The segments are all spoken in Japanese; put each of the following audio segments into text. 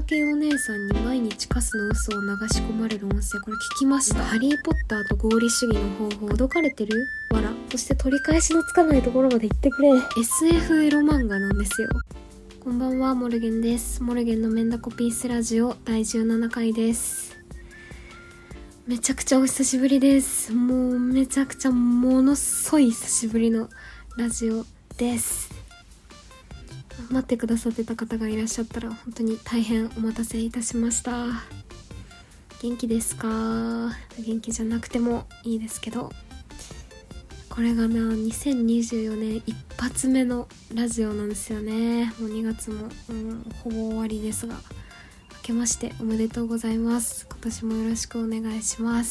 系お姉さんに毎日カスの嘘を流し込まれる音声、これ聞きました。ハリーポッターと合理主義の方法、ほどかれてるわら。そして取り返しのつかないところまで行ってくれ。 SF エロ漫画なんですよ。こんばんは、モルゲンです。モルゲンのメンダコピースラジオ第17回です。めちゃくちゃお久しぶりです。もうめちゃくちゃものすごい久しぶりのラジオです。待ってくださってた方がいらっしゃったら本当に大変お待たせいたしました。元気ですか？元気じゃなくてもいいですけど、これがな2024年一発目のラジオなんですよね。もう2月も、ほぼ終わりですが、明けましておめでとうございます。今年もよろしくお願いします。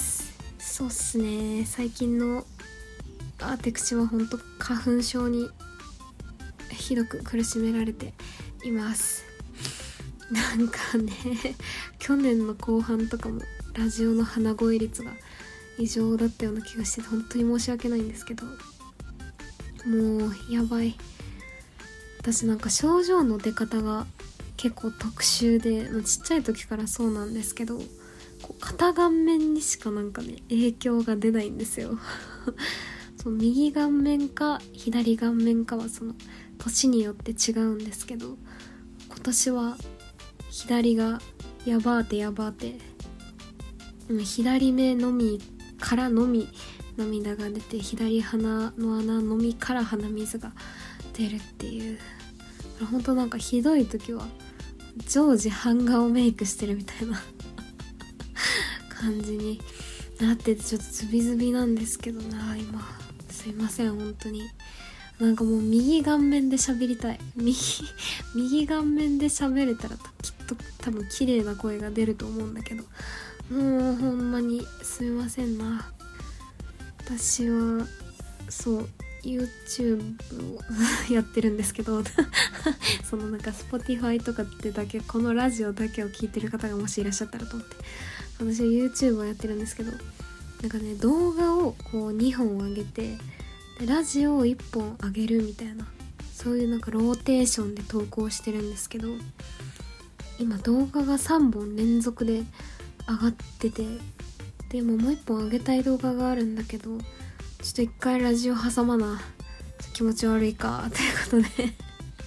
そうっすね、最近の私は本当花粉症にひどく苦しめられています。なんかね、去年の後半とかもラジオの鼻声率が異常だったような気がして本当に申し訳ないんですけど、もうやばい。私なんか症状の出方が結構特殊で、ちっちゃい時からそうなんですけど、こう片顔面にしかなんかね影響が出ないんですよ。そう、右顔面か左顔面かはその年によって違うんですけど、今年は左がやばーて、左目のみからのみ涙が出て、左鼻の穴のみから鼻水が出るっていう、ほんとなんかひどい時は常時半顔メイクしてるみたいな感じになってて、ちょっとズビズビなんですけどな今。すいません本当に。なんかもう右顔面で喋りたい。右顔面で喋れたらきっと多分綺麗な声が出ると思うんだけど、もうほんまにすいませんな。私はそう YouTube をやってるんですけどそのなんか Spotify とかってだけ、このラジオだけを聞いてる方がもしいらっしゃったらと思って、私は YouTube をやってるんですけど、なんかね動画をこう2本上げて、でラジオを1本上げるみたいな、そういうなんかローテーションで投稿してるんですけど、今動画が3本連続で上がってて、でもう1本上げたい動画があるんだけど、ちょっと1回ラジオ挟まな気持ち悪いかということで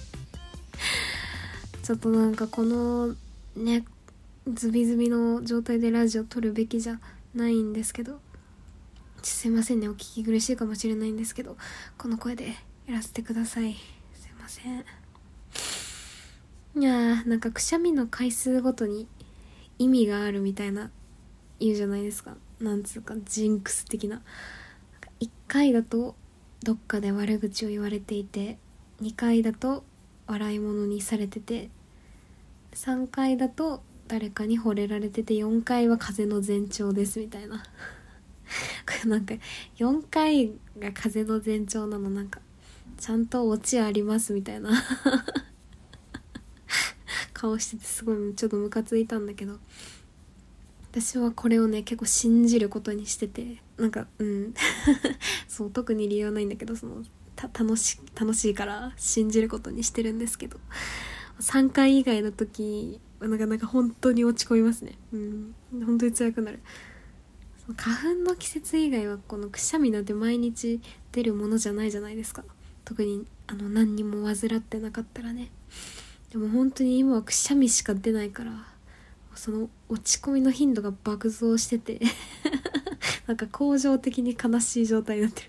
ちょっとなんかこのねズビズビの状態でラジオ撮るべきじゃないんですけど、すいませんね、お聞き苦しいかもしれないんですけど、この声でやらせてください。すいません。いやー、なんかくしゃみの回数ごとに意味があるみたいな言うじゃないですか。なんつうかジンクス的な。1回だとどっかで悪口を言われていて、2回だと笑い物にされてて、3回だと誰かに惚れられてて、4回は風の前兆ですみたいなこれなんか4回が風の前兆なの、なんかちゃんとオチありますみたいな顔してて、すごいちょっとムカついたんだけど、私はこれをね結構信じることにしてて、なんかそう特に理由はないんだけど、その楽しいから信じることにしてるんですけど、3回以外の時なんか本当に落ち込みますね。本当に辛くなる。花粉の季節以外はこのくしゃみなんて毎日出るものじゃないじゃないですか。特に何にも患ってなかったらね。でも本当に今はくしゃみしか出ないから、その落ち込みの頻度が爆増しててなんか恒常的に悲しい状態になってる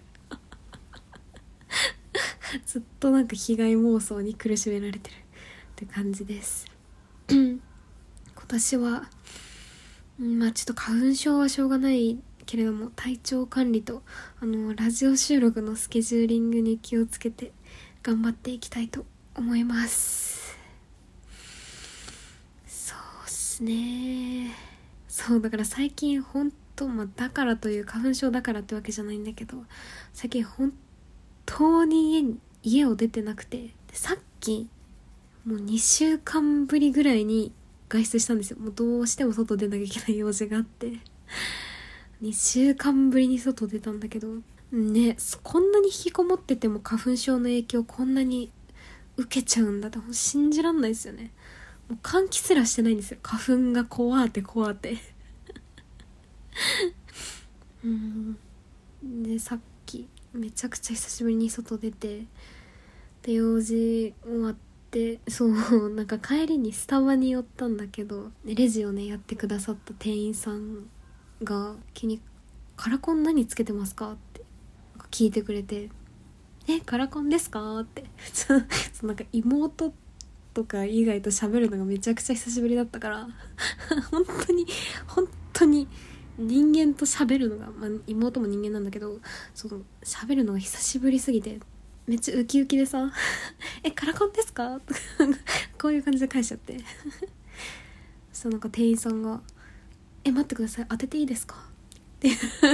ずっとなんか被害妄想に苦しめられてるって感じです今年はちょっと花粉症はしょうがないけれども、体調管理とラジオ収録のスケジューリングに気をつけて頑張っていきたいと思います。そうっすね。そうだから最近ほんと、だからという花粉症だからってわけじゃないんだけど、最近本当に家を出てなくて、さっきもう2週間ぶりぐらいに外出したんですよ。もうどうしても外出なきゃいけない用事があって2週間ぶりに外出たんだけどね、こんなに引きこもってても花粉症の影響こんなに受けちゃうんだって信じらんないですよね。 もう換気すらしてないんですよ。花粉が怖ってでさっきめちゃくちゃ久しぶりに外出て、で用事終わって、そうなんか帰りにスタバに寄ったんだけど、レジをねやってくださった店員さんが急にカラコン何つけてますかって聞いてくれて、カラコンですかってなんか妹とか以外と喋るのがめちゃくちゃ久しぶりだったから本当に人間と喋るのが、妹も人間なんだけど、その喋るのが久しぶりすぎてめっちゃウキウキでさカラコンですかとかこういう感じで返しちゃってそしたらなんか店員さんが待ってください、当てていいですかって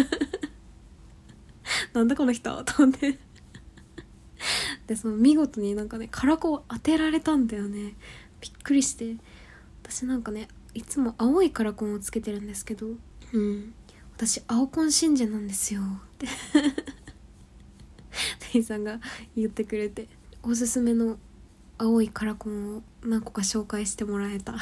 なんだこの人と思ってでその見事になんかねカラコンを当てられたんだよね。びっくりして、私なんかねいつも青いカラコンをつけてるんですけど、私青コン信者なんですよって店員さんが言ってくれて、おすすめの青いカラコンを何個か紹介してもらえたちょ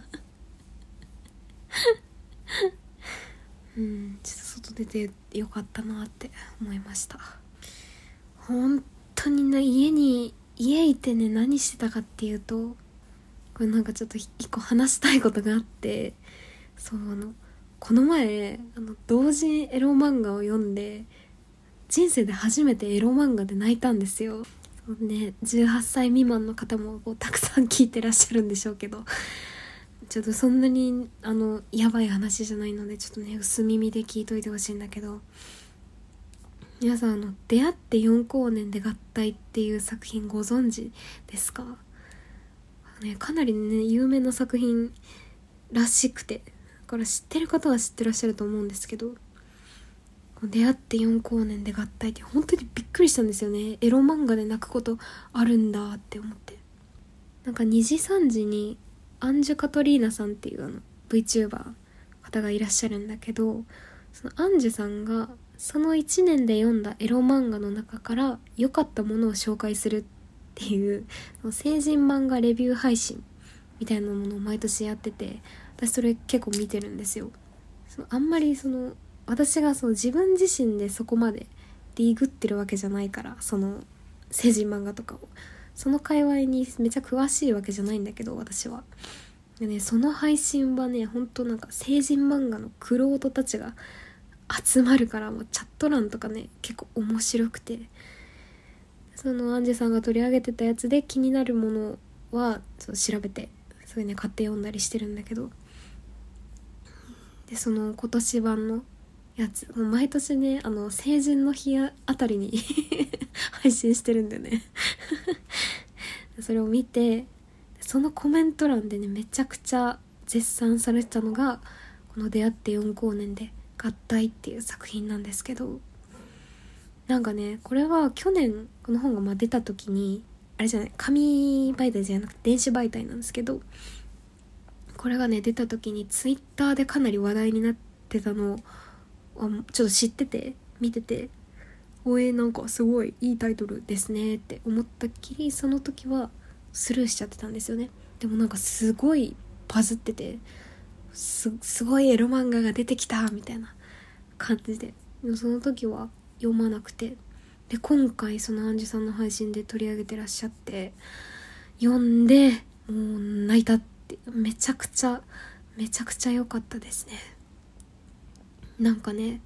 っと外出てよかったなって思いました。本当にね家いてね何してたかっていうと、これなんかちょっと一個話したいことがあって、この前同人エロ漫画を読んで、人生で初めてエロ漫画で泣いたんですよ。そうね、18歳未満の方もたくさん聞いてらっしゃるんでしょうけど、ちょっとそんなにやばい話じゃないので、ちょっとね薄耳で聞いといてほしいんだけど、皆さん出会って4光年で合体っていう作品ご存知ですか？かなりね有名な作品らしくて、だから知ってる方は知ってらっしゃると思うんですけど、出会って4光年で合体って本当にびっくりしたんですよね。エロ漫画で泣くことあるんだって思って、なんか2時3時にアンジュカトリーナさんっていう VTuber 方がいらっしゃるんだけど、そのアンジュさんがその1年で読んだエロ漫画の中から良かったものを紹介するっていう成人漫画レビュー配信みたいなものを毎年やってて、私それ結構見てるんですよ。あんまり私が自分自身でそこまでディグってるわけじゃないから、成人漫画とかをその界隈にめちゃ詳しいわけじゃないんだけど、私はでね、その配信はねほんとなんか成人漫画の玄人たちが集まるから、もうチャット欄とかね結構面白くて、アンジェさんが取り上げてたやつで気になるものは調べてそれね買って読んだりしてるんだけど、で今年版のやつもう毎年ね成人の日あたりに配信してるんだよねそれを見て、そのコメント欄でねめちゃくちゃ絶賛されてたのがこの出会って4光年で合体っていう作品なんですけど、なんかねこれは去年この本が出た時にあれじゃない、紙媒体じゃなくて電子媒体なんですけど、これがね出た時にツイッターでかなり話題になってたのをちょっと知ってて見てて、なんかすごいいいタイトルですねって思ったっきり、その時はスルーしちゃってたんですよね。でもなんかすごいバズってて、すごいエロ漫画が出てきたみたいな感じで、でもその時は読まなくて、で今回アンジュさんの配信で取り上げてらっしゃって読んでもう泣いたって、めちゃくちゃ良かったですね。なんかね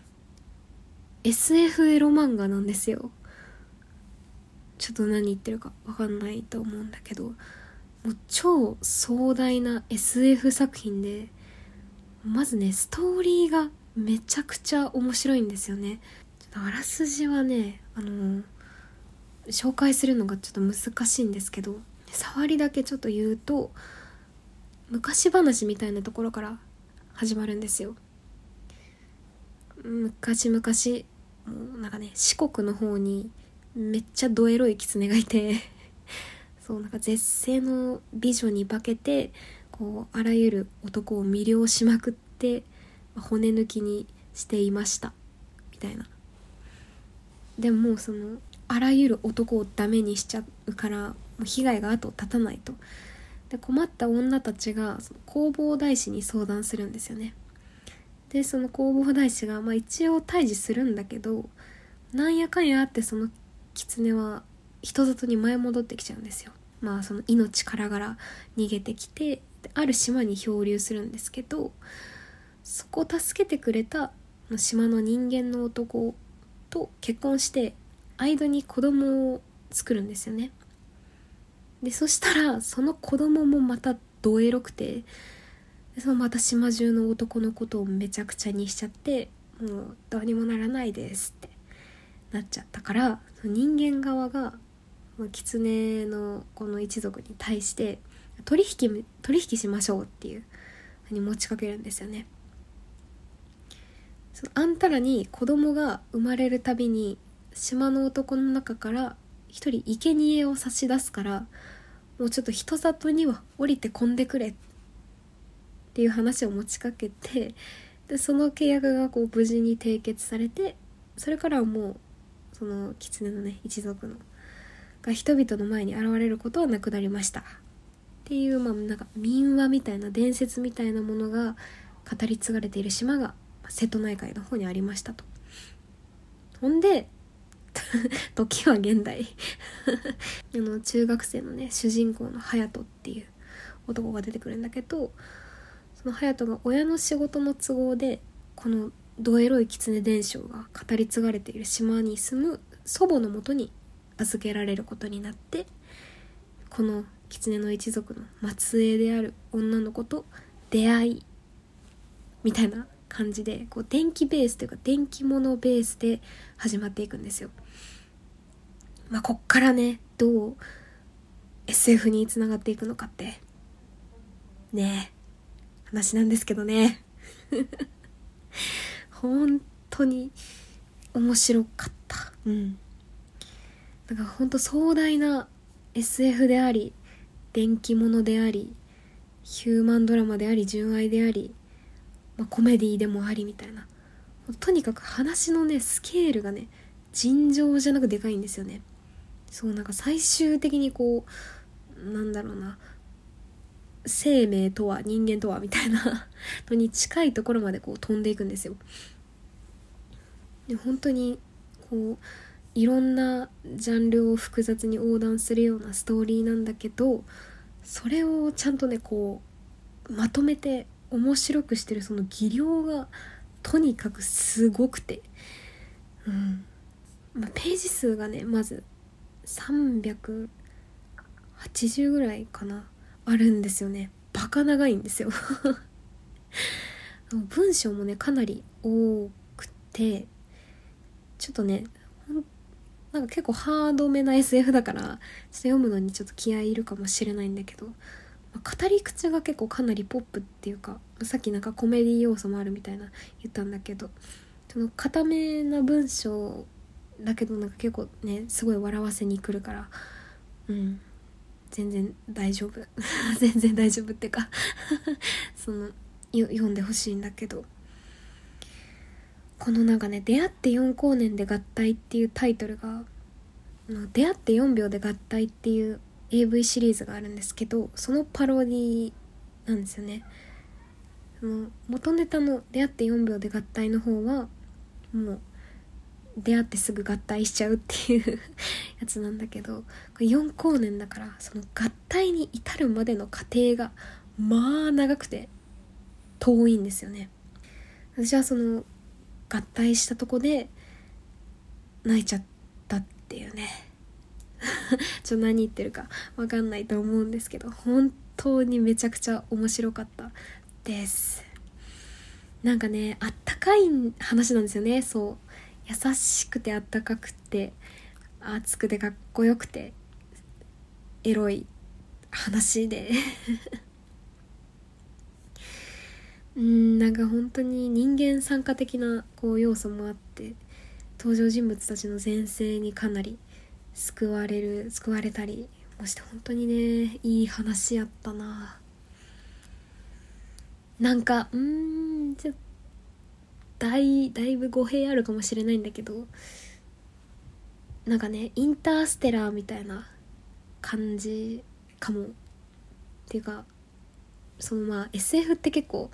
SF エロ漫画なんですよ。ちょっと何言ってるか分かんないと思うんだけど、もう超壮大な SF 作品で、まずねストーリーがめちゃくちゃ面白いんですよね。ちょっとあらすじはね紹介するのがちょっと難しいんですけど、触りだけちょっと言うと、昔話みたいなところから始まるんですよ。昔々もうなんかね四国の方にめっちゃドエロい狐がいてなんか絶世の美女に化けてあらゆる男を魅了しまくって骨抜きにしていましたみたいな。でもあらゆる男をダメにしちゃうからもう被害が後を絶たないと。 で困った女たちがその弘法大師に相談するんですよね。でその弘法大師が一応退治するんだけど、なんやかんやあってその狐は人里に舞い戻ってきちゃうんですよ。その命からがら逃げてきて、ある島に漂流するんですけど、そこを助けてくれた島の人間の男と結婚して間に子供を作るんですよね。でそしたらその子供もまたドエロくて、でそのまた島中の男のことをめちゃくちゃにしちゃって、もうどうにもならないですってなっちゃったから、その人間側が狐のこの一族に対して取引しましょうっていうふうに持ちかけるんですよね。あんたらに子供が生まれるたびに島の男の中から一人生贄を差し出すから、もうちょっと人里には降りてこんでくれっていう話を持ちかけて、でその契約が無事に締結されて、それからはもうその狐のね一族のが人々の前に現れることはなくなりましたっていう、なんか民話みたいな伝説みたいなものが語り継がれている島が瀬戸内海の方にありましたと。ほんで時は現代中学生のね主人公の隼人っていう男が出てくるんだけど、その隼人が親の仕事の都合でこのドエロい狐伝承が語り継がれている島に住む祖母のもとに預けられることになって、この狐の一族の末裔である女の子と出会いみたいな感じで、電気ベースというか電気物ベースで始まっていくんですよ。こっからねどう SF につながっていくのかってね話なんですけどね本当に面白かった。だから本当壮大な SF であり、電気物であり、ヒューマンドラマであり、純愛であり、コメディでもありみたいな、とにかく話のねスケールがね尋常じゃなくでかいんですよね。なんか最終的になんだろうな、生命とは人間とはみたいなのに近いところまで飛んでいくんですよ。で本当にいろんなジャンルを複雑に横断するようなストーリーなんだけど、それをちゃんとねまとめて面白くしてるその技量がとにかくすごくて、ページ数がねまず380ぐらいかなあるんですよね。バカ長いんですよ文章もねかなり多くて、ちょっとねなんか結構ハードめな SF だからちょっと読むのにちょっと気合いいるかもしれないんだけど、語り口が結構かなりポップっていうか、さっきなんかコメディ要素もあるみたいな言ったんだけど、その固めな文章だけどなんか結構ねすごい笑わせに来るから、全然大丈夫全然大丈夫ってか読んでほしいんだけど、このなんかね出会って4光年で合体っていうタイトルが、出会って4秒で合体っていう AV シリーズがあるんですけど、そのパロディなんですよね。元ネタの出会って4秒で合体の方はもう出会ってすぐ合体しちゃうっていうやつなんだけど、これ4光年だからその合体に至るまでの過程が長くて遠いんですよね。私はその合体したとこで泣いちゃったっていうね何言ってるか分かんないと思うんですけど、本当にめちゃくちゃ面白かったです。なんかねあったかい話なんですよね。優しくてあったかくて熱くてかっこよくてエロい話でなんか本当に人間参加的な要素もあって、登場人物たちの前世にかなり救われたりもして、本当にねいい話やったな。なんかちょっとだいぶ語弊あるかもしれないんだけど、なんかねインターステラーみたいな感じかもていうかSF って結構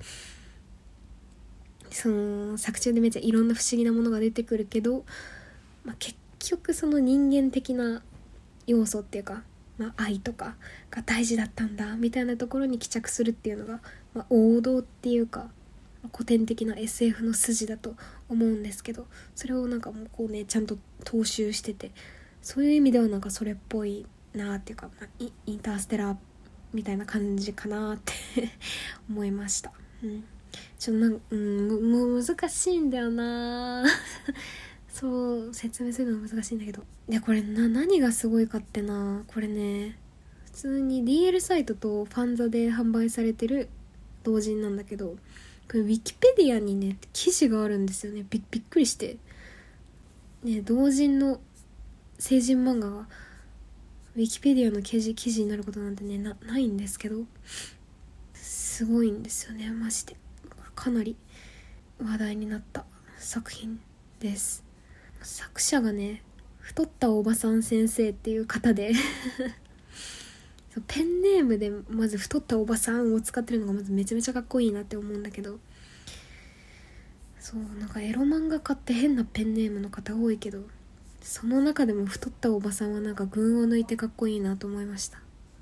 その作中でめっちゃいろんな不思議なものが出てくるけど、結局その人間的な要素っていうか、愛とかが大事だったんだみたいなところに帰着するっていうのが、王道っていうか古典的な SF の筋だと思うんですけど、それをなんかもうこうねちゃんと踏襲してて、そういう意味ではなんかそれっぽいなっていうか、インターステラーみたいな感じかなって思いました。もう難しいんだよなそう説明するのは難しいんだけど、でこれ何がすごいかってこれね普通に DL サイトとファンザで販売されてる同人なんだけど、これウィキペディアにね記事があるんですよね。びっくりしてね、同人の成人漫画がウィキペディアの記事になることなんてねないんですけど、すごいんですよねマジで。かなり話題になった作品です。作者がね太ったおばさん先生っていう方でペンネームでまず太ったおばさんを使ってるのがまずめちゃめちゃかっこいいなって思うんだけど、そうなんかエロ漫画家って変なペンネームの方多いけど、その中でも太ったおばさんはなんか群を抜いてかっこいいなと思いました。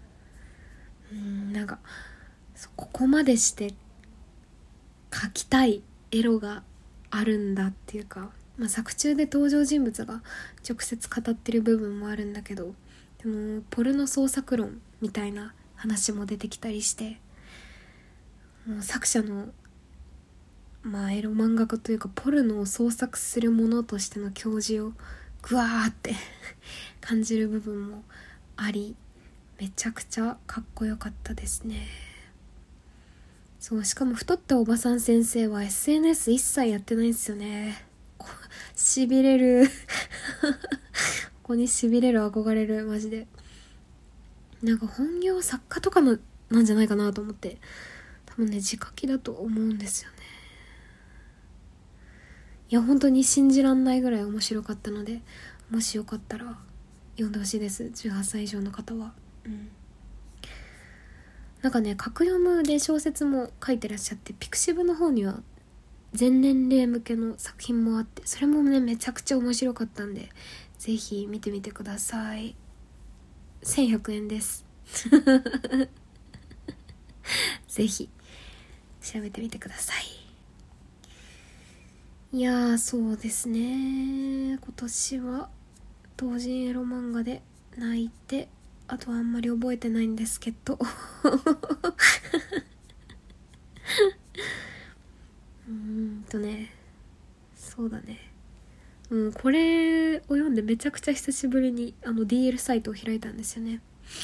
なんかここまでして描きたいエロがあるんだっていうか、作中で登場人物が直接語ってる部分もあるんだけど、でもポルノ創作論みたいな話も出てきたりして、もう作者のエロ漫画家というかポルノを創作するものとしての矜持をグワーって感じる部分もあり、めちゃくちゃかっこよかったですね。そうしかも太ったおばさん先生は SNS 一切やってないんですよね。しびれるここにしびれる、憧れる、マジで。なんか本業作家とかなんじゃないかなと思って、多分ね字書きだと思うんですよね。いや本当に信じらんないぐらい面白かったので、もしよかったら読んでほしいです、18歳以上の方は。なんかね格読むで小説も書いてらっしゃって、ピクシブの方には全年齢向けの作品もあって、それもねめちゃくちゃ面白かったんで、ぜひ見てみてください。1100円ですぜひ調べてみてください。いやーそうですね、今年は同人エロ漫画で泣いて、あとはあんまり覚えてないんですけどそうだね、これを読んでめちゃくちゃ久しぶりにDL サイトを開いたんですよね。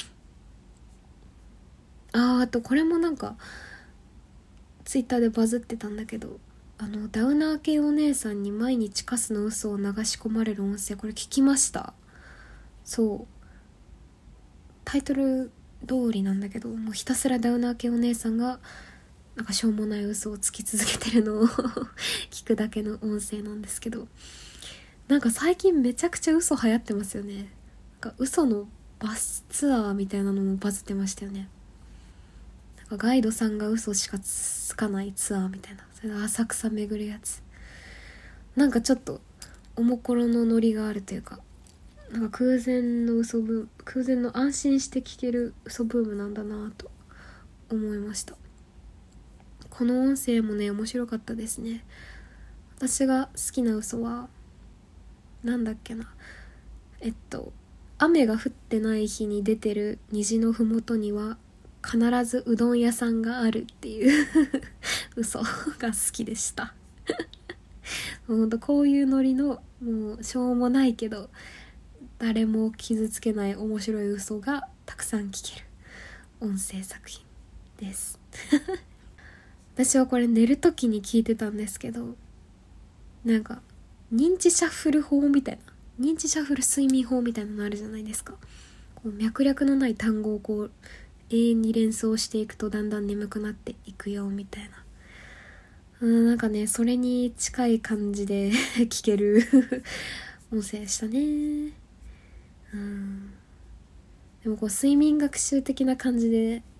あとこれもなんかツイッターでバズってたんだけど、ダウナー系お姉さんに毎日カスの嘘を流し込まれる音声、これ聞きました。そうタイトル通りなんだけど、もうひたすらダウナー系お姉さんがなんかしょうもない嘘をつき続けてるのを聞くだけの音声なんですけど、なんか最近めちゃくちゃ嘘流行ってますよね。なんか嘘のバスツアーみたいなのもバズってましたよね。なんかガイドさんが嘘しかつかないツアーみたいな、それで浅草巡るやつ、なんかちょっとおもころのノリがあるというか、なんか空前の安心して聞ける嘘ブームなんだなと思いました。この音声もね面白かったですね。私が好きな嘘はなんだっけな、雨が降ってない日に出てる虹のふもとには必ずうどん屋さんがあるっていう嘘が好きでしたほんとこういうノリのもうしょうもないけど誰も傷つけない面白い嘘がたくさん聞ける音声作品です私はこれ寝るときに聞いてたんですけど、なんか認知シャッフル法みたいな、認知シャッフル睡眠法みたいなのあるじゃないですか。こう脈略のない単語をこう永遠に連想していくとだんだん眠くなっていくよみたいな、なんかねそれに近い感じで聞ける音声でしたね。でもこう睡眠学習的な感じで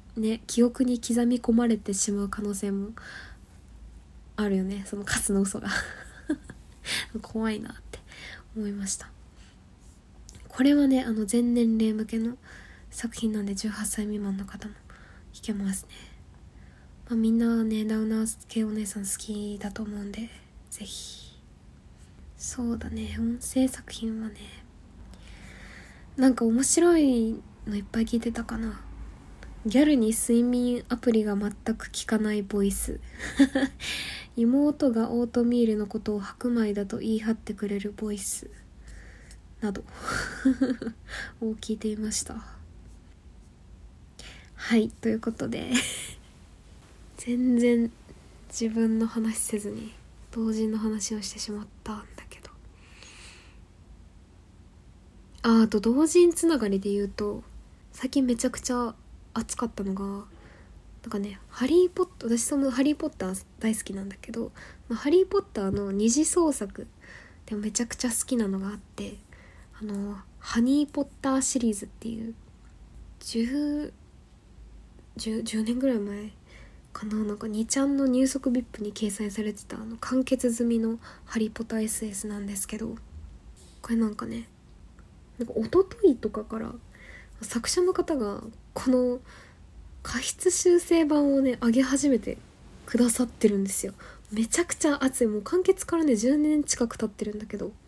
ね、記憶に刻み込まれてしまう可能性もあるよね、そのカスの嘘が怖いなって思いました。これはね、全年齢向けの作品なんで18歳未満の方も聞けますね。みんなね、ダウナー系お姉さん好きだと思うんで、ぜひ。そうだね、音声作品はね、なんか面白いのいっぱい聞いてたかな。ギャルに睡眠アプリが全く効かないボイス妹がオートミールのことを白米だと言い張ってくれるボイスなどを聞いていました。はい、ということで全然自分の話せずに同人の話をしてしまったんだけど、あと同人つながりで言うと、最近めちゃくちゃ熱かったのが、なんかね、私そのハリーポッター大好きなんだけど、ハリーポッターの二次創作でもめちゃくちゃ好きなのがあって、ハニーポッターシリーズっていう10年ぐらい前かな、なんか2ちゃんの入足 VIP に掲載されてた完結済みのハリーポッター SS なんですけど、これなんかね、なんか一昨日とかから作者の方がこの過失修正版をね上げ始めてくださってるんですよ。めちゃくちゃ熱い。もう完結からね10年近く経ってるんだけど、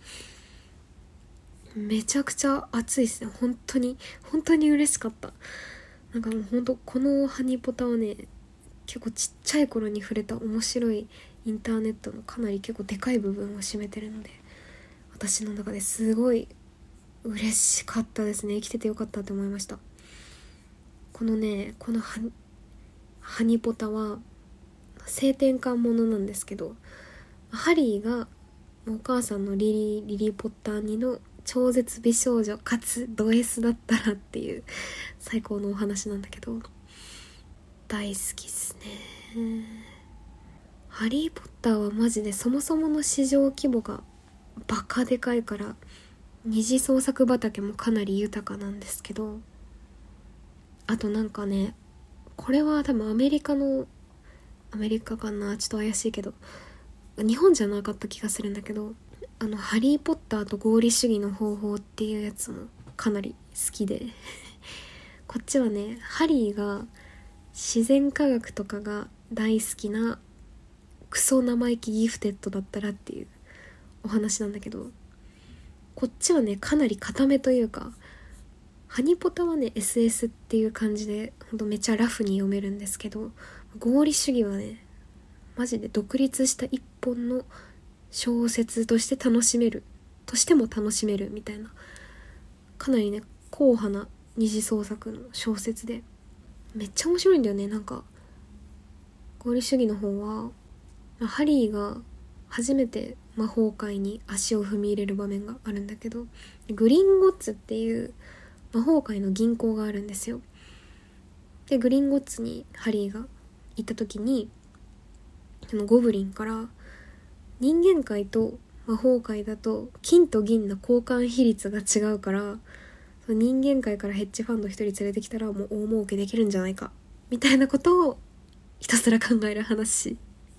めちゃくちゃ熱いですね。本当に嬉しかった。なんかもう本当このハニーポタはね、結構ちっちゃい頃に触れた面白いインターネットのかなり結構でかい部分を占めてるので、私の中ですごい嬉しかったですね。生きててよかったって思いました。このハニポタは性転換ものなんですけど、ハリーがお母さんのリリー・ポッター2の超絶美少女かつド S だったらっていう最高のお話なんだけど、大好きっすね。ハリー・ポッターはマジでそもそもの市場規模がバカでかいから、二次創作畑もかなり豊かなんですけど、あとなんかね、これは多分アメリカかな、ちょっと怪しいけど日本じゃなかった気がするんだけど、ハリーポッターと合理主義の方法っていうやつもかなり好きでこっちはね、ハリーが自然科学とかが大好きなクソ生意気ギフテッドだったらっていうお話なんだけど、こっちはねかなり固めというか、ハニポタはね SS っていう感じでほんとめちゃラフに読めるんですけど、合理主義はねマジで独立した一本の小説としても楽しめるみたいな、かなりね硬派な二次創作の小説でめっちゃ面白いんだよね。なんか合理主義の方はハリーが初めて魔法界に足を踏み入れる場面があるんだけど、グリンゴッツっていう魔法界の銀行があるんですよ。でグリンゴッツにハリーが行った時に、そのゴブリンから人間界と魔法界だと金と銀の交換比率が違うから、その人間界からヘッジファンド一人連れてきたらもう大儲けできるんじゃないかみたいなことをひたすら考える話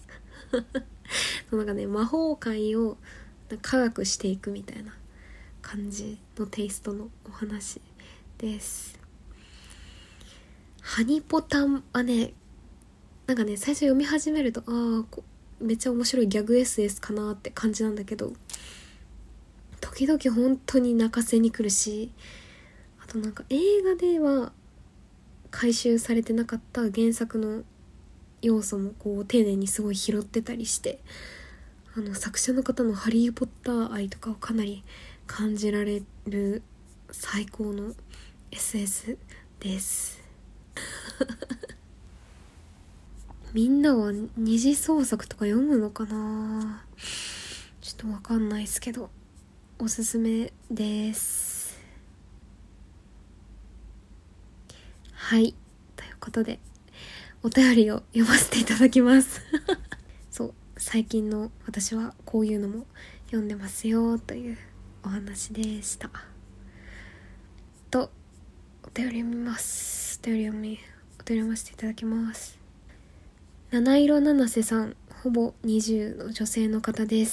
なんかね、魔法界を科学していくみたいな感じのテイストのお話です。ハニポタンはね、なんかね最初読み始めるとめっちゃ面白いギャグ SS かなって感じなんだけど、時々本当に泣かせに来るし、あとなんか映画では回収されてなかった原作の要素もこう丁寧にすごい拾ってたりして、作者の方のハリーポッター愛とかをかなり感じられる最高の SS ですみんなは二次創作とか読むのかな、ちょっとわかんないですけどおすすめです。はい、ということでお便りを読ませていただきますそう最近の私はこういうのも読んでますよというお話でしたと。お便り読みます。お便りお便り読ませていただきます。七色七瀬さん、ほぼ20の女性の方です。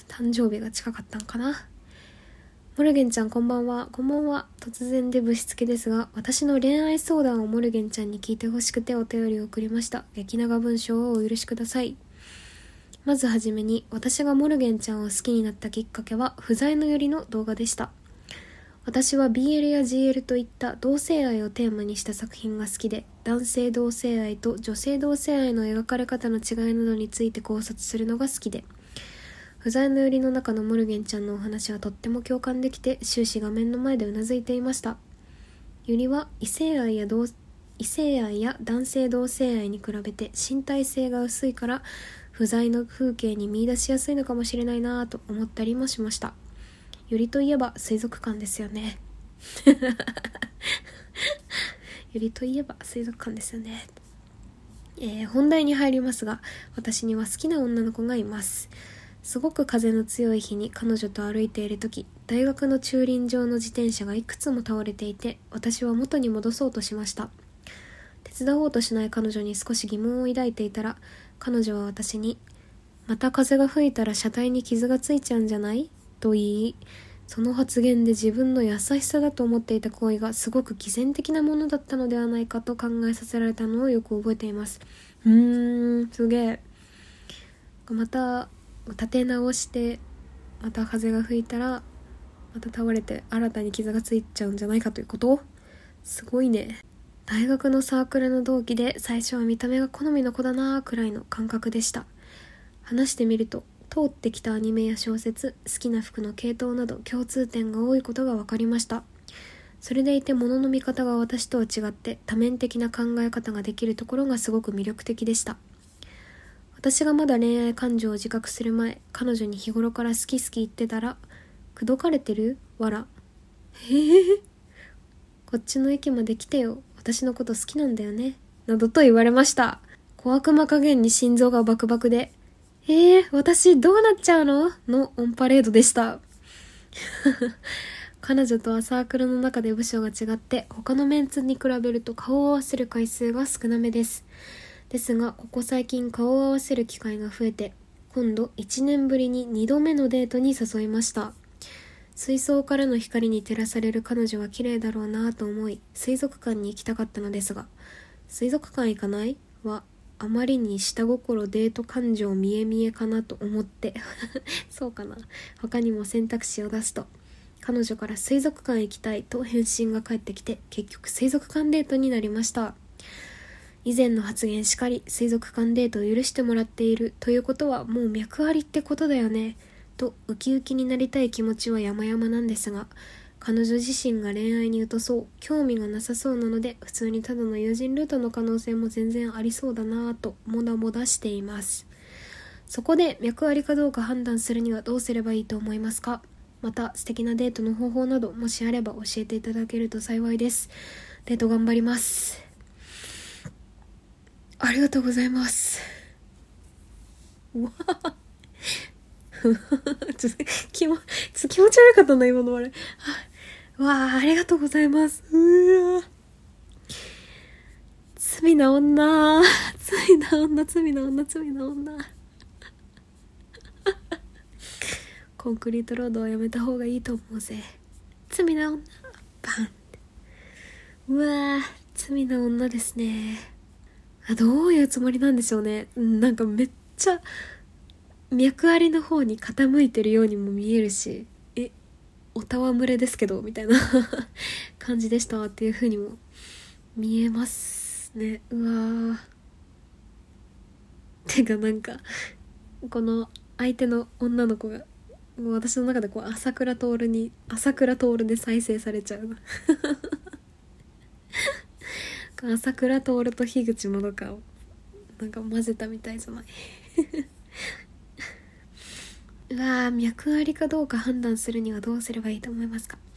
誕生日が近かったんかな。モルゲンちゃんこんばんは。こんばんは。突然でぶしつけですが、私の恋愛相談をモルゲンちゃんに聞いてほしくてお便りを送りました。激長文章をお許しください。まずはじめに、私がモルゲンちゃんを好きになったきっかけは不在のよりの動画でした。私は BL や GL といった同性愛をテーマにした作品が好きで、男性同性愛と女性同性愛の描かれ方の違いなどについて考察するのが好きで、不在のよりの中のモルゲンちゃんのお話はとっても共感できて、終始画面の前でうなずいていました。ゆりは異性愛や男性同性愛に比べて身体性が薄いから、不在の風景に見出しやすいのかもしれないなぁと思ったりもしました。ゆりといえば水族館ですよね。ゆりといえば水族館ですよね。本題に入りますが、私には好きな女の子がいます。すごく風の強い日に彼女と歩いているとき、大学の駐輪場の自転車がいくつも倒れていて、私は元に戻そうとしました。手伝おうとしない彼女に少し疑問を抱いていたら、彼女は私に、また風が吹いたら車体に傷がついちゃうんじゃない?と言い、その発言で自分の優しさだと思っていた行為がすごく偽善的なものだったのではないかと考えさせられたのをよく覚えています。すげえ。また立て直して、また風が吹いたらまた倒れて新たに傷がついちゃうんじゃないかということ?すごいね。大学のサークルの同期で最初は見た目が好みの子だなくらいの感覚でした。話してみると通ってきたアニメや小説、好きな服の系統など共通点が多いことが分かりました。それでいて物の見方が私とは違って多面的な考え方ができるところがすごく魅力的でした。私がまだ恋愛感情を自覚する前、彼女に日頃から好き好き言ってたら、口説かれてる?わら。こっちの駅まで来てよ。私のこと好きなんだよね。などと言われました。小悪魔加減に心臓がバクバクで、私どうなっちゃうの?のオンパレードでした。彼女とはサークルの中で部署が違って、他のメンツに比べると顔を合わせる回数が少なめです。ですが、ここ最近顔を合わせる機会が増えて、今度1年ぶりに2度目のデートに誘いました。水槽からの光に照らされる彼女は綺麗だろうなと思い、水族館に行きたかったのですが、水族館行かない?は、あまりに下心デート感情見え見えかなと思ってそうかな。他にも選択肢を出すと、彼女から水族館行きたいと返信が返ってきて、結局水族館デートになりました。以前の発言しかり、水族館デートを許してもらっているということはもう脈ありってことだよねとウキウキになりたい気持ちは山々なんですが、彼女自身が恋愛に疎そう、興味がなさそうなので、普通にただの友人ルートの可能性も全然ありそうだなぁともだもだしています。そこで脈ありかどうか判断するにはどうすればいいと思いますか?また素敵なデートの方法などもしあれば教えていただけると幸いです。デート頑張ります。ありがとうございます。うわちょっと気持ち悪かったな今のあれ。わあ、ありがとうございます。うわ、罪な女コンクリートロードはやめた方がいいと思うぜ。罪な女バン。うわー、罪な女ですね。どういうつもりなんでしょうね。なんかめっちゃ脈ありの方に傾いてるようにも見えるし、おたわむれですけどみたいな感じでしたっていう風にも見えますね。うわー、てかなんかこの相手の女の子がもう私の中でこう朝倉徹で再生されちゃう朝倉徹と樋口まどかをなんか混ぜたみたいじゃないうわー、脈ありかどうか判断するにはどうすればいいと思いますか?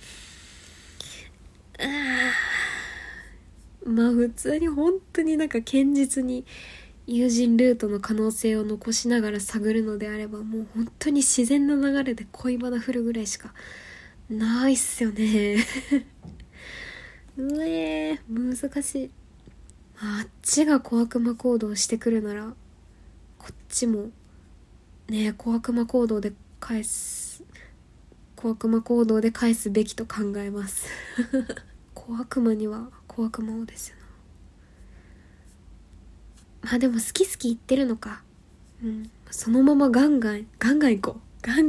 まあ普通に本当になんか堅実に友人ルートの可能性を残しながら探るのであれば、もう本当に自然な流れで恋バナ振るぐらいしかないっすよね難しい。 あっちが小悪魔行動してくるならこっちもね小悪魔行動で返すべきと考えます小悪魔には小悪魔をですよな。まあでも好き言ってるのか。そのままガンガン行こう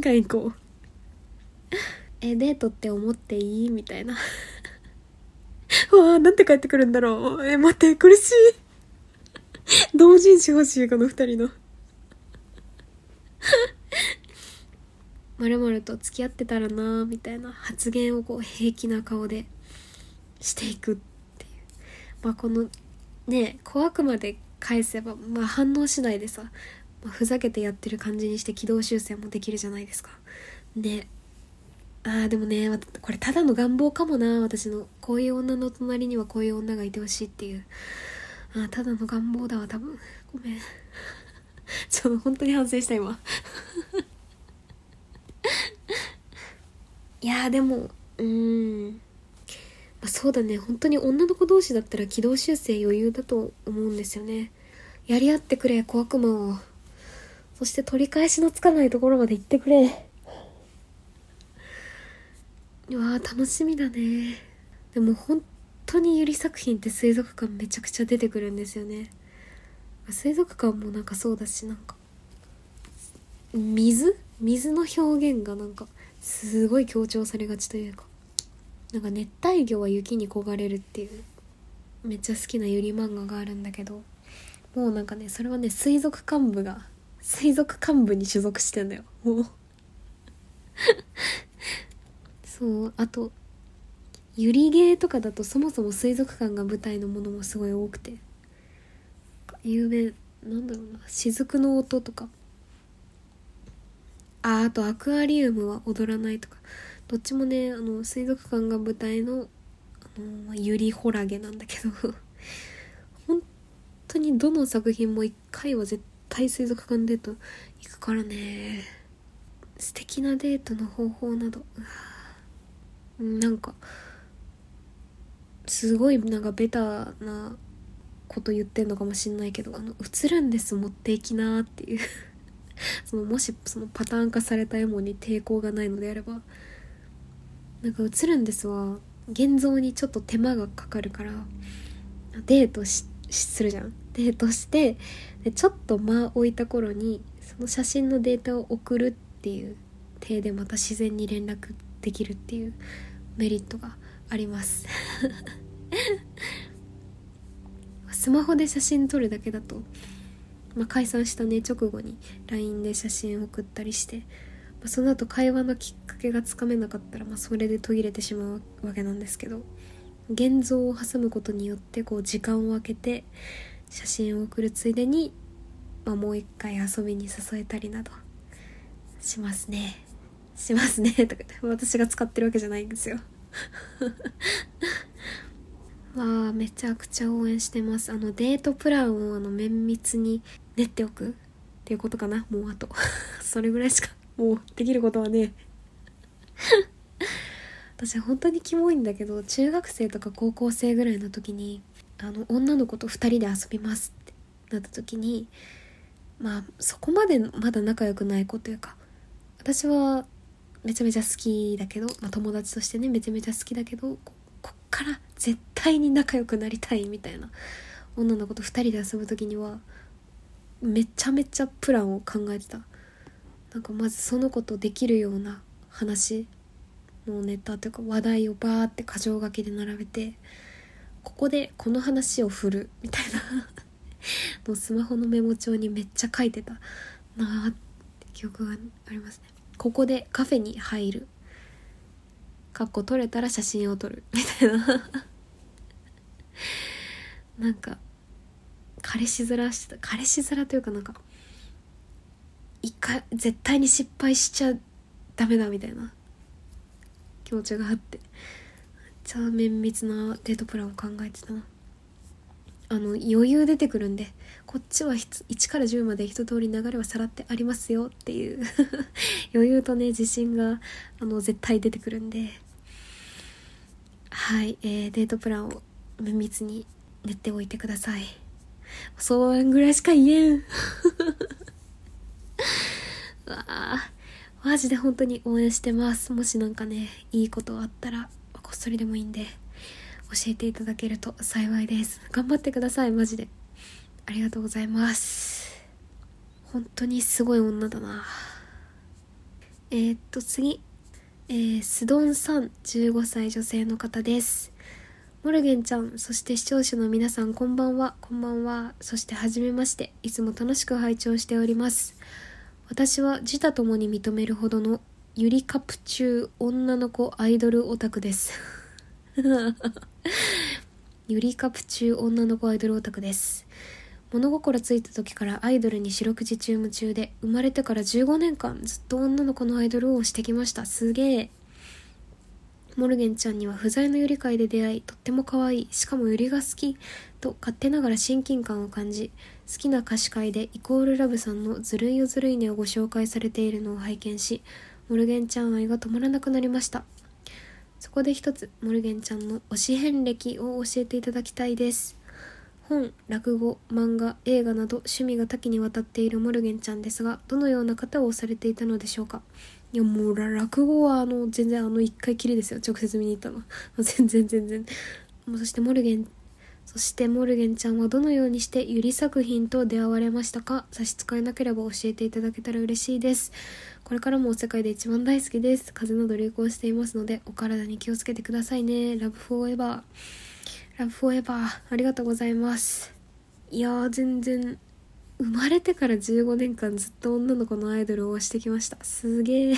デートって思っていいみたいなわあ、なんて帰ってくるんだろう。待って、苦しい同人誌欲しい、この二人の〇〇と付き合ってたらなみたいな発言をこう平気な顔でしていくっていう。まあこのね小悪魔で返せばまあ反応次第でさ、ふざけてやってる感じにして軌道修正もできるじゃないですか。ででもねこれただの願望かもな。私のこういう女の隣にはこういう女がいてほしいっていうただの願望だわ多分。ごめん本当に反省した今いやでもそうだね、本当に女の子同士だったら軌道修正余裕だと思うんですよね。やり合ってくれ小悪魔を。そして取り返しのつかないところまで行ってくれ。うわ楽しみだね。でも本当にゆり作品って水族館めちゃくちゃ出てくるんですよね。水族館もなんかそうだし、なんか水の表現がなんかすごい強調されがちというか、なんか熱帯魚は雪に焦がれるっていうめっちゃ好きなゆり漫画があるんだけど、もうなんかねそれはね水族館部に所属してんだよもうそうあとゆりゲーとかだとそもそも水族館が舞台のものもすごい多くて有名なんだろうな、雫の音とかあとアクアリウムは踊らないとか、どっちもね水族館が舞台のゆりホラゲなんだけど本当にどの作品も一回は絶対水族館デート行くからね。素敵なデートの方法などなんかすごいなんかベタなこと言ってんのかもしんないけど映るんです持っていきなっていうもしそのパターン化されたエモに抵抗がないのであれば、なんか映るんですは現像にちょっと手間がかかるからデートするじゃん。デートしてでちょっと間置いた頃にその写真のデータを送るっていう体でまた自然に連絡できるっていうメリットがありますスマホで写真撮るだけだと、解散したね直後に LINE で写真を送ったりして、その後会話のきっかけがつかめなかったら、それで途切れてしまうわけなんですけど、現像を挟むことによってこう時間を空けて写真を送るついでに、もう一回遊びに誘えたりなどしますねとか私が使ってるわけじゃないんですよめちゃくちゃ応援してます。デートプランを綿密に練っておくっていうことかな。もうあとそれぐらいしかもうできることはね私本当にキモいんだけど、中学生とか高校生ぐらいの時に女の子と2人で遊びますってなった時に、そこまでまだ仲良くない子というか、私はめちゃめちゃ好きだけど、友達としてねめちゃめちゃ好きだけど、こっから絶対に仲良くなりたいみたいな女の子と2人で遊ぶ時にはめちゃめちゃプランを考えてた。なんかまずその子とできるような話のネタというか話題をバーって箇条書きで並べて、ここでこの話を振るみたいなのスマホのメモ帳にめっちゃ書いてたなーって記憶がありますね。ここでカフェに入る撮れたら写真を撮るみたいななんか彼氏面というか、なんか一回絶対に失敗しちゃダメだみたいな気持ちがあって、めっちゃ綿密なデートプランを考えてたな。余裕出てくるんで、こっちは1から10まで一通り流れはさらってありますよっていう余裕とね自信が絶対出てくるんで、はい、デートプランを綿密に練っておいてください。そうぐらいしか言えんわあ、マジで本当に応援してます。もしなんかね、いいことあったらこっそりでもいいんで教えていただけると幸いです。頑張ってください。マジでありがとうございます。本当にすごい女だな。次、スドンさん、15歳女性の方です。モルゲンちゃん、そして視聴者の皆さん、こんばんは。こんばんは。そしてはじめまして。いつも楽しく拝聴しております。私は自他ともに認めるほどのゆりカプチュー女の子アイドルオタクですゆりカプチュー女の子アイドルオタクです。物心ついた時からアイドルに四六時中夢中で、生まれてから15年間ずっと女の子のアイドルをしてきました。すげえ。モルゲンちゃんには不在のゆり会で出会い、とっても可愛い、しかもゆりが好きと勝手ながら親近感を感じ、好きな歌詞会でイコールラブさんのずるいよずるいねをご紹介されているのを拝見し、モルゲンちゃん愛が止まらなくなりました。そこで一つ、モルゲンちゃんの推し遍歴を教えていただきたいです。本、落語、漫画、映画など趣味が多岐にわたっているモルゲンちゃんですが、どのような方をされていたのでしょうか。いやもう落語は全然一回きりですよ。直接見に行ったの全然もうそしてモルゲンちゃんはどのようにしてゆり作品と出会われましたか。差し支えなければ教えていただけたら嬉しいです。これからも世界で一番大好きです。風邪など流行していますのでお体に気をつけてくださいね。ラブフォーエバー、ラブフォーエバー。ありがとうございます。いやー、全然生まれてから15年間ずっと女の子のアイドルを推してきました。すげー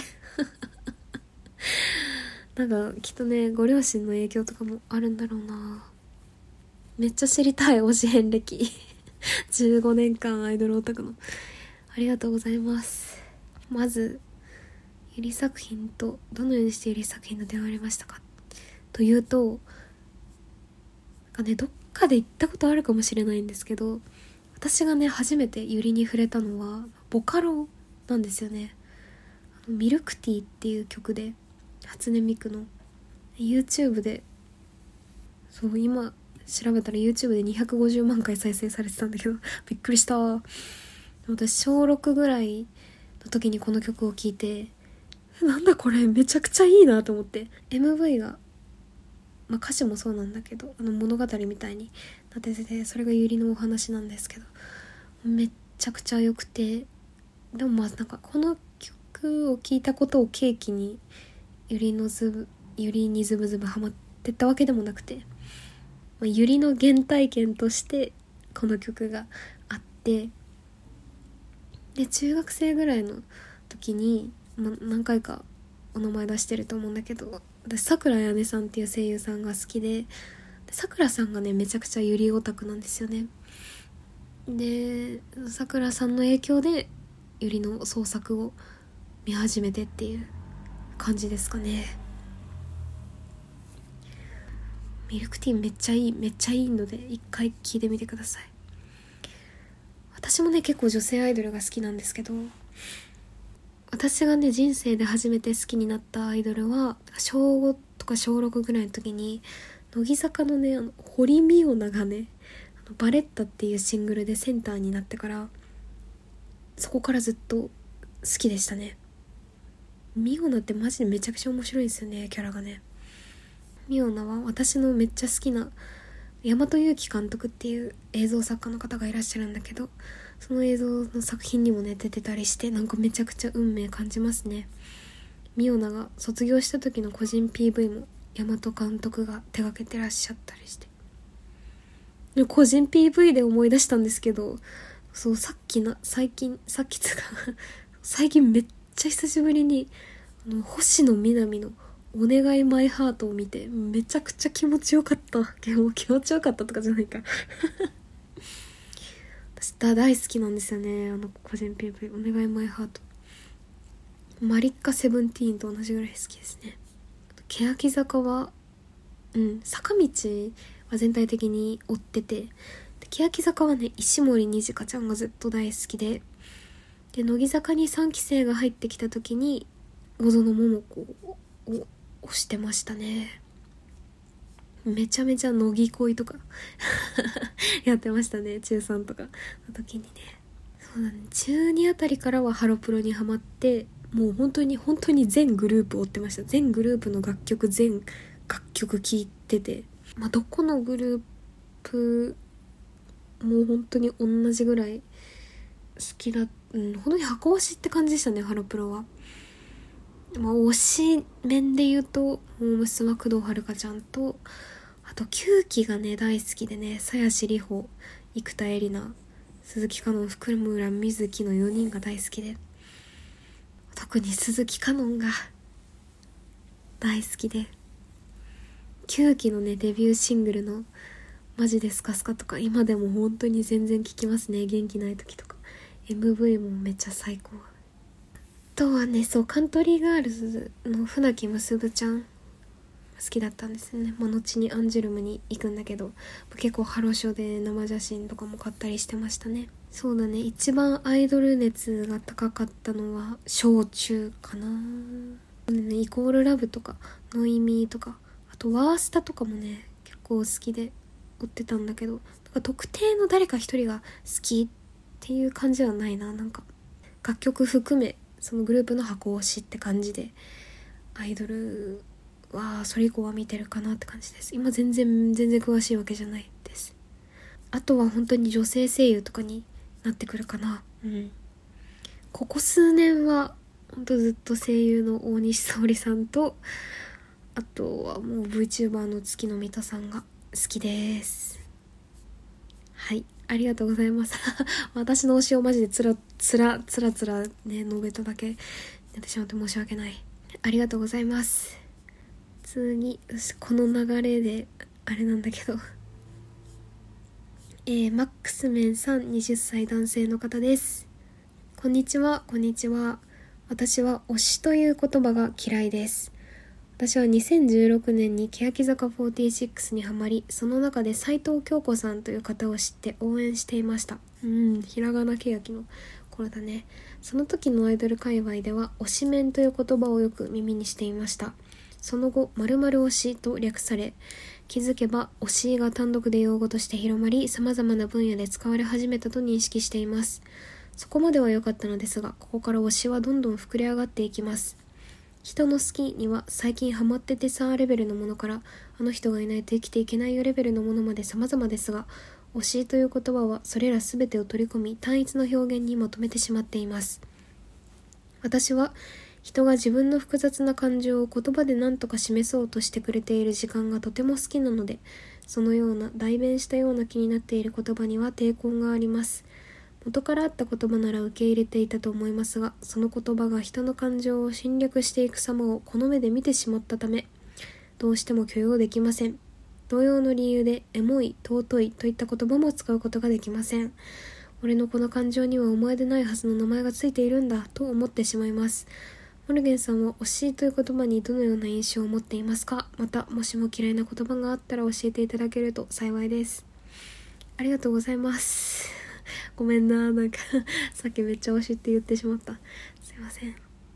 なんかきっとね、ご両親の影響とかもあるんだろうな。めっちゃ知りたい、推し遍歴15年間アイドルオタクの。ありがとうございます。まずゆり作品とどのようにしてゆり作品と出会われましたかというと、なんかね、どっかで行ったことあるかもしれないんですけど、私がね初めてゆりに触れたのはボカロなんですよね。ミルクティーっていう曲で、初音ミクの YouTube で、そう今調べたら YouTube で250万回再生されてたんだけどびっくりした。私小6ぐらいの時にこの曲を聴いて、なんだこれめちゃくちゃいいなと思って、 MV が歌詞もそうなんだけど物語みたいになってて、それがゆりのお話なんですけどめっちゃくちゃ良くて、でもなんかこの曲を聴いたことを契機にゆりにズブズブハマってったわけでもなくて、ゆりの原体験としてこの曲があって、で中学生ぐらいの時に、何回かお名前出してると思うんだけど、私桜彩音さんっていう声優さんが好きで、桜さんがねめちゃくちゃゆりオタクなんですよね。で桜さんの影響でゆりの創作を見始めてっていう感じですかね。ミルクティーめっちゃいいので一回聞いてみてください。私もね結構女性アイドルが好きなんですけど、私がね人生で初めて好きになったアイドルは小5とか小6ぐらいの時に乃木坂のね堀美央奈がねバレッタっていうシングルでセンターになってから、そこからずっと好きでしたね。美央奈ってマジでめちゃくちゃ面白いですよね、キャラがね。美央奈は私のめっちゃ好きな大和裕樹監督っていう映像作家の方がいらっしゃるんだけど、その映像の作品にもね出てたりして、なんかめちゃくちゃ運命感じますね。美央奈が卒業した時の個人 PV も大和監督が手掛けてらっしゃったりして、で個人 PV で思い出したんですけど、そう最近めっちゃ久しぶりに星野みなみのお願いマイハートを見てめちゃくちゃ気持ちよかった。気持ちよかったとかじゃないか私大好きなんですよね、個人 PV お願いマイハート。マリッカセブンティーンと同じぐらい好きですね。欅坂は坂道は全体的に追ってて、欅坂はね石森虹香ちゃんがずっと大好きで、乃木坂に3期生が入ってきた時に小園桃子を推してましたね。 めちゃめちゃ乃木恋とかやってましたね、中3とかの時にね。そうだね、中2あたりからはハロプロにハマって、もう本当に全グループ追ってました。全グループの楽曲聴いてて、どこのグループも本当に同じぐらい好きだ。本当に箱推しって感じでしたね、ハロプロは。推し面で言うと、モームスは工藤遥ちゃんと、あと9期がね大好きでね、鞘師里穂、生田絵梨奈、鈴木香音、福村瑞希の4人が大好きで、特に鈴木香音が大好きで、9期のねデビューシングルのマジでスカスカとか今でも本当に全然聴きますね、元気ない時とか。 MV もめっちゃ最高。あとはね、カントリーガールズの船木むすぶちゃん好きだったんですよね。後にアンジュルムに行くんだけど、結構ハロショで生写真とかも買ったりしてましたね。そうだね、一番アイドル熱が高かったのは小中かな。イコールラブとかノイミーとか、あとワースタとかもね結構好きで追ってたんだけど、特定の誰か一人が好きっていう感じはないな。楽曲含めそのグループの箱推しって感じで、アイドルはそれ以降は見てるかなって感じです。今全然詳しいわけじゃないです。あとは本当に女性声優とかになってくるかな。ここ数年は本当ずっと声優の大西沙織さんと、あとはもう VTuber の月の三田さんが好きです。はい、ありがとうございます私の推しをマジでつらね述べただけになってしまって申し訳ない。ありがとうございます。次、この流れであれなんだけどマックスメンさん、20歳男性の方です。こんにちは。私は推しという言葉が嫌いです。私は2016年に欅坂46にハマり、その中で斉藤京子さんという方を知って応援していました。ひらがな欅の頃だね。その時のアイドル界隈では推しメンという言葉をよく耳にしていました。その後、〇〇推しと略され、気づけば推しが単独で用語として広まり、様々な分野で使われ始めたと認識しています。そこまでは良かったのですが、ここから推しはどんどん膨れ上がっていきます。人の好きには最近ハマっててさレベルのものから、あの人がいないと生きていけないよレベルのものまで様々ですが、推しという言葉はそれらすべてを取り込み、単一の表現にまとめてしまっています。私は人が自分の複雑な感情を言葉で何とか示そうとしてくれている時間がとても好きなので、そのような代弁したような気になっている言葉には抵抗があります。元からあった言葉なら受け入れていたと思いますが、その言葉が人の感情を侵略していく様をこの目で見てしまったため、どうしても許容できません。同様の理由で、エモい、尊いといった言葉も使うことができません。俺のこの感情には思い出ないはずの名前がついているんだと思ってしまいます。モルゲンさんは推しという言葉にどのような印象を持っていますか？また、もしも嫌いな言葉があったら教えていただけると幸いです。ありがとうございます。ごめんな、さっきめっちゃ推しって言ってしまった。すいません。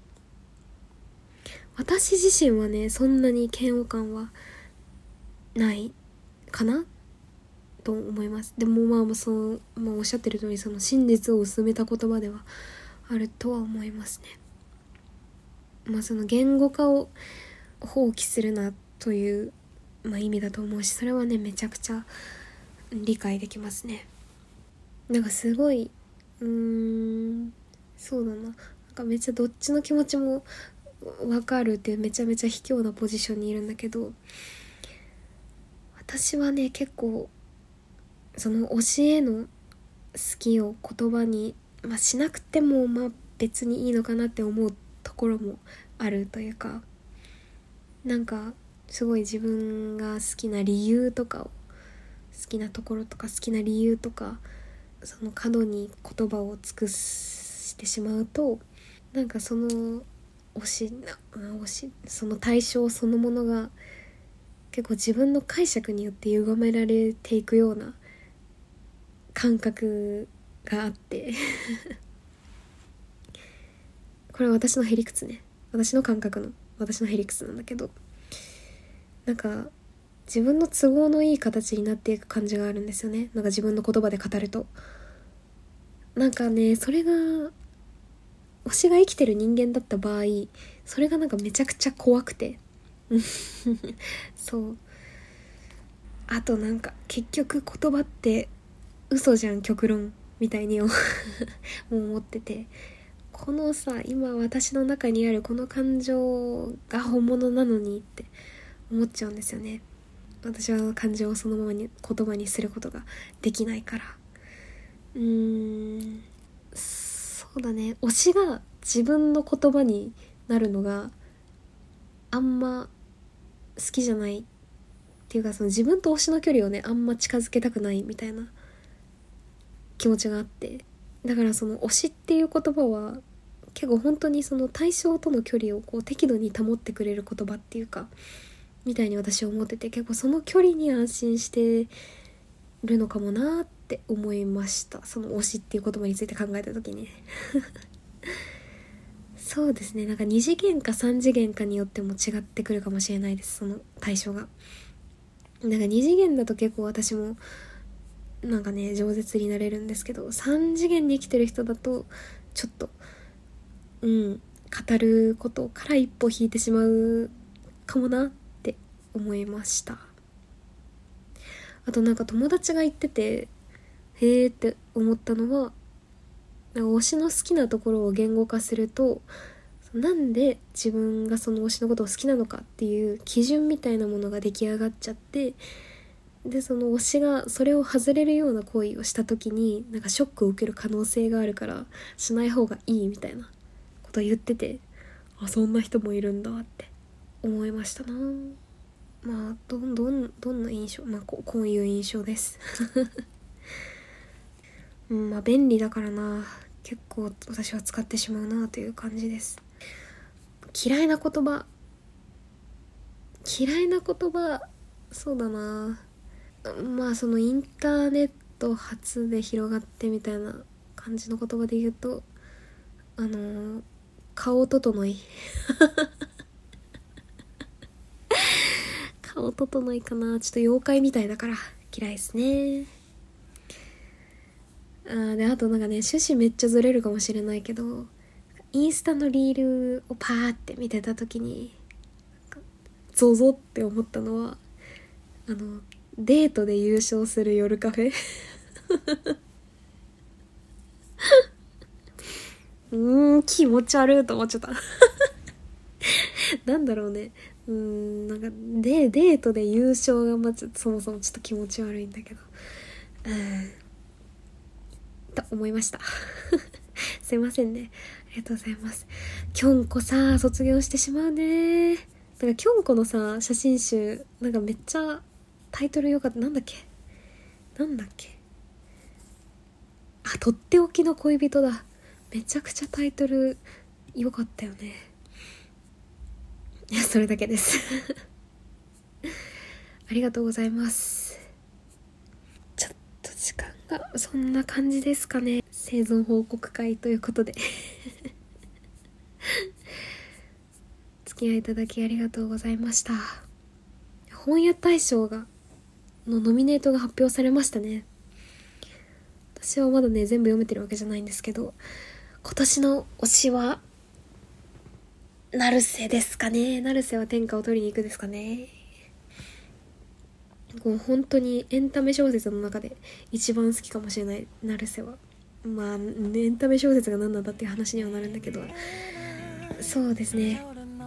私自身はね、そんなに嫌悪感はないかなと思います。でもおっしゃってる通り、その真実を薄めた言葉ではあるとは思いますね。その言語化を放棄するなという、意味だと思うし、それはねめちゃくちゃ理解できますね。すごいそうだな、めっちゃどっちの気持ちもわかるっていうめちゃめちゃ卑怯なポジションにいるんだけど、私はね結構その推しへの好きを言葉に、しなくても別にいいのかなって思うところもあるというか、すごい自分が好きな理由とかを、好きなところとか好きな理由とか、その過度に言葉を尽くしてしまうと、その推しその対象そのものが結構自分の解釈によって歪められていくような感覚があってこれは私のへりくつね、私の感覚の私のへりくつなんだけど、 自分の都合のいい形になっていく感じがあるんですよね。なんか自分の言葉で語ると、なんかね、それが推しが生きてる人間だった場合、それがなんかめちゃくちゃ怖くてそう。あとなんか結局言葉って嘘じゃん極論みたいにもう思ってて、このさ、今私の中にあるこの感情が本物なのにって思っちゃうんですよね。私は感情をそのままに言葉にすることができないから。そうだね、推しが自分の言葉になるのがあんま好きじゃないっていうか、その自分と推しの距離をねあんま近づけたくないみたいな気持ちがあって、だからその推しっていう言葉は結構本当にその対象との距離をこう適度に保ってくれる言葉っていうかみたいに私は思ってて、結構その距離に安心してるのかもなって思いました。その推しっていう言葉について考えた時にそうですね、なんか2次元か3次元かによっても違ってくるかもしれないです、その対象が。なんか2次元だと結構私もなんかね饒舌になれるんですけど、3次元に生きてる人だとちょっと語ることから一歩引いてしまうかもなって思いました。あとなんか友達が言っててへーって思ったのは、なんか推しの好きなところを言語化すると、なんで自分がその推しのことを好きなのかっていう基準みたいなものが出来上がっちゃって、でその推しがそれを外れるような行為をした時になんかショックを受ける可能性があるからしない方がいいみたいなことを言ってて、あ、そんな人もいるんだって思いましたな。まあどんな印象、まあこういう印象ですまあ便利だからな、結構私は使ってしまうなという感じです。嫌いな言葉、そうだな、まあそのインターネット初で広がってみたいな感じの言葉で言うと、顔整い顔整いかな。ちょっと妖怪みたいだから嫌いですね。であとなんかね、趣旨めっちゃずれるかもしれないけど、インスタのリールをパーって見てた時にゾゾって思ったのは、デートで優勝する夜カフェ気持ち悪いと思っちゃったなんだろうね、なんかデートで優勝がそもそもちょっと気持ち悪いんだけど、と思いましたすいませんね、ありがとうございます。きょんこさ、卒業してしまうね。だからきょんこのさ写真集なんかめっちゃタイトル良かった。なんだっけあ、とっておきの恋人だ。めちゃくちゃタイトル良かったよね。いや、それだけですありがとうございます。ちょっと時間がそんな感じですかね。生存報告会ということで付き合いいただきありがとうございました。本屋大賞のノミネートが発表されましたね。私はまだね全部読めてるわけじゃないんですけど、今年の推しは成瀬ですかね。成瀬は天下を取りに行くですかね。もう本当にエンタメ小説の中で一番好きかもしれない、成瀬は。まあエンタメ小説が何なんだっていう話にはなるんだけど、そうですね、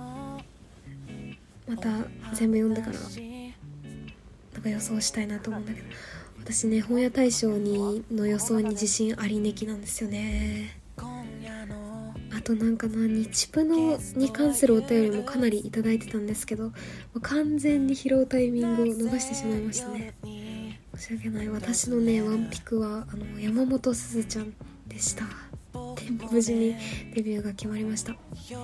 また全部読んでからなんか予想したいなと思うんだけど、私ね本屋大賞の予想に自信ありねきなんですよね。あとなんか日プノに関するお便りもかなりいただいてたんですけど、完全に拾うタイミングを逃してしまいましたね。申し訳ない。私のねワンピクは山本すずちゃんでした。で無事にデビューが決まりました。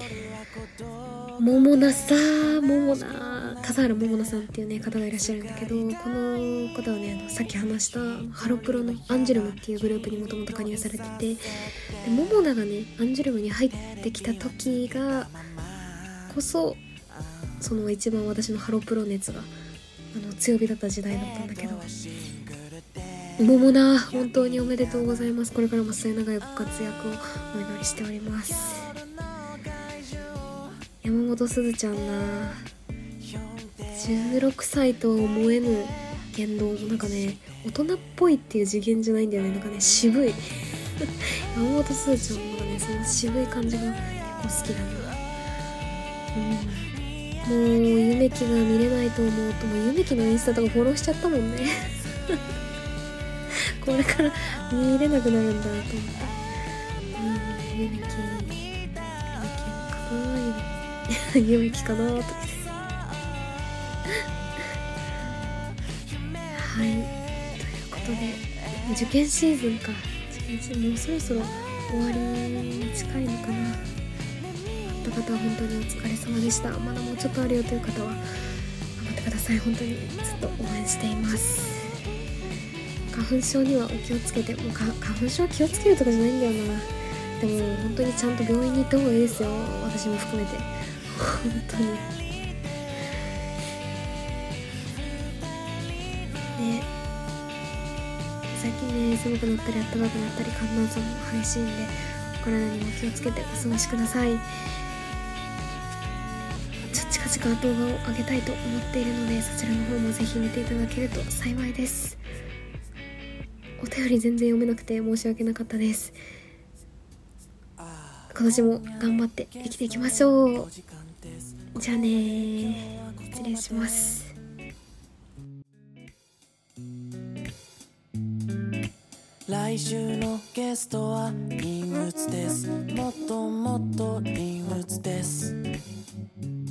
笠原桃奈さんっていうね方がいらっしゃるんだけど、この方はねさっき話したハロプロのアンジュルムっていうグループにもともと加入されてて、で桃奈がねアンジュルムに入ってきた時がこそその一番私のハロプロ熱が強火だった時代だったんだけど、桃な本当におめでとうございます。これからも末永いご活躍をお祈りしております。山本すずちゃんな、16歳とは思えぬ言動、なんかね大人っぽいっていう次元じゃないんだよね。なんかね渋い山本すずちゃんのねその渋い感じが結構好きだな。もうゆめきが見れないと思うと、もうゆめきのインスタとかフォローしちゃったもんねこれから見れなくなるんだと思った。ゆめきかなゆめきかなとかはい、ということで受験シーズンか、受験シーズンもうそろそろ終わりに近いのかな。あった方は本当にお疲れ様でした。まだもうちょっとあるよという方は頑張ってください。本当にずっと応援しています。花粉症にはお気をつけて、もう花粉症は気をつけるとかじゃないんだよな。でも本当にちゃんと病院に行った方がいいですよ、私も含めて本当にね。最近ね寒くなったり暖かくなったり寒暖差も激しいんで、お体にも気をつけてお過ごしください。近々動画を上げたいと思っているので、そちらの方もぜひ見ていただけると幸いです。お便り全然読めなくて申し訳なかったです。今年も頑張って生きていきましょう。じゃあね、失礼します。 来週のゲストは陰鬱です。もっともっと陰鬱です。